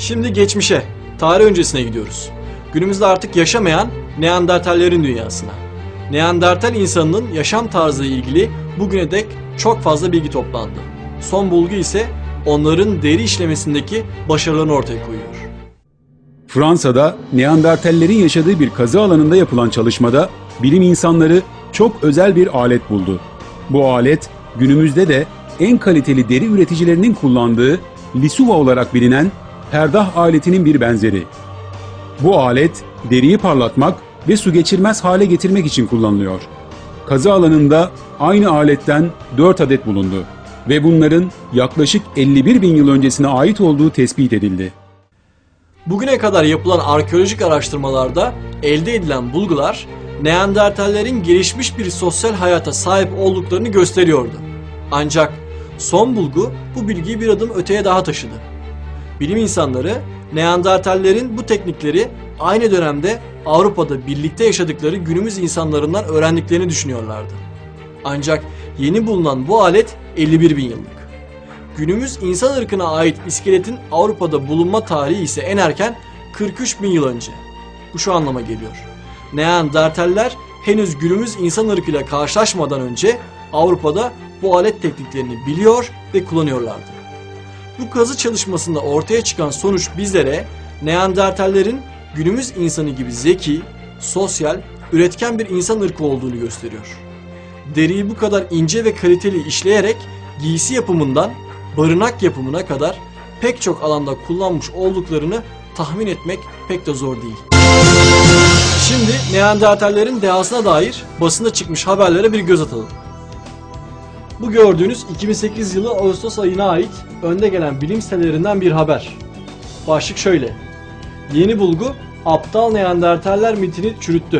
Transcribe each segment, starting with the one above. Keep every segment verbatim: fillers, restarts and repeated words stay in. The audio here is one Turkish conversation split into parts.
Şimdi geçmişe, tarih öncesine gidiyoruz. Günümüzde artık yaşamayan Neandertallerin dünyasına. Neandertal insanının yaşam tarzı ile ilgili bugüne dek çok fazla bilgi toplandı. Son bulgu ise onların deri işlemesindeki başarılarını ortaya koyuyor. Fransa'da Neandertallerin yaşadığı bir kazı alanında yapılan çalışmada bilim insanları çok özel bir alet buldu. Bu alet günümüzde de en kaliteli deri üreticilerinin kullandığı Lisuva olarak bilinen perdah aletinin bir benzeri. Bu alet deriyi parlatmak ve su geçirmez hale getirmek için kullanılıyor. Kazı alanında aynı aletten dört adet bulundu ve bunların yaklaşık elli bir bin yıl öncesine ait olduğu tespit edildi. Bugüne kadar yapılan arkeolojik araştırmalarda elde edilen bulgular Neandertallerin gelişmiş bir sosyal hayata sahip olduklarını gösteriyordu. Ancak son bulgu bu bilgiyi bir adım öteye daha taşıdı. Bilim insanları Neandertallerin bu teknikleri aynı dönemde Avrupa'da birlikte yaşadıkları günümüz insanlarından öğrendiklerini düşünüyorlardı. Ancak yeni bulunan bu alet elli bir bin yıllık. Günümüz insan ırkına ait iskeletin Avrupa'da bulunma tarihi ise en erken kırk üç bin yıl önce. Bu şu anlama geliyor: Neandertaller henüz günümüz insan ırkıyla karşılaşmadan önce Avrupa'da bu alet tekniklerini biliyor ve kullanıyorlardı. Bu kazı çalışmasında ortaya çıkan sonuç bizlere Neandertallerin günümüz insanı gibi zeki, sosyal, üretken bir insan ırkı olduğunu gösteriyor. Deriyi bu kadar ince ve kaliteli işleyerek giysi yapımından barınak yapımına kadar pek çok alanda kullanmış olduklarını tahmin etmek pek de zor değil. Şimdi Neandertallerin dehasına dair basında çıkmış haberlere bir göz atalım. Bu gördüğünüz iki bin sekiz yılı Ağustos ayına ait önde gelen bilim sitelerinden bir haber. Başlık şöyle: Yeni bulgu aptal Neandertaller mitini çürüttü.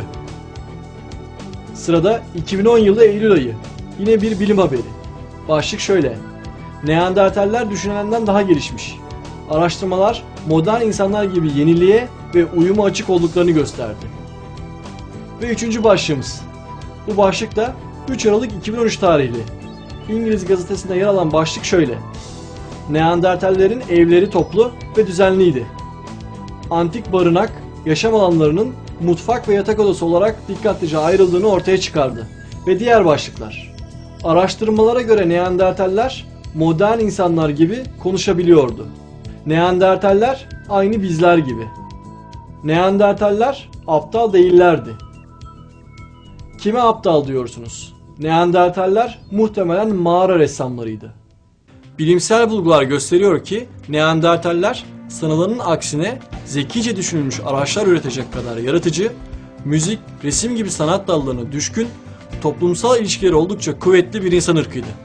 Sırada iki bin on yılı Eylül ayı. Yine bir bilim haberi. Başlık şöyle: Neandertaller düşünülenden daha gelişmiş. Araştırmalar modern insanlar gibi yeniliğe ve uyuma açık olduklarını gösterdi. Ve üçüncü başlığımız. Bu başlık da üç Aralık iki bin on üç tarihli. İngiliz gazetesinde yer alan başlık şöyle: Neandertallerin evleri toplu ve düzenliydi. Antik barınak, yaşam alanlarının mutfak ve yatak odası olarak dikkatlice ayrıldığını ortaya çıkardı. Ve diğer başlıklar. Araştırmalara göre Neandertaller modern insanlar gibi konuşabiliyordu. Neandertaller aynı bizler gibi. Neandertaller aptal değillerdi. Kime aptal diyorsunuz? Neandertaller muhtemelen mağara ressamlarıydı. Bilimsel bulgular gösteriyor ki Neandertaller sanılanın aksine zekice düşünülmüş araçlar üretecek kadar yaratıcı, müzik, resim gibi sanat dallarına düşkün, toplumsal ilişkileri oldukça kuvvetli bir insan ırkıydı.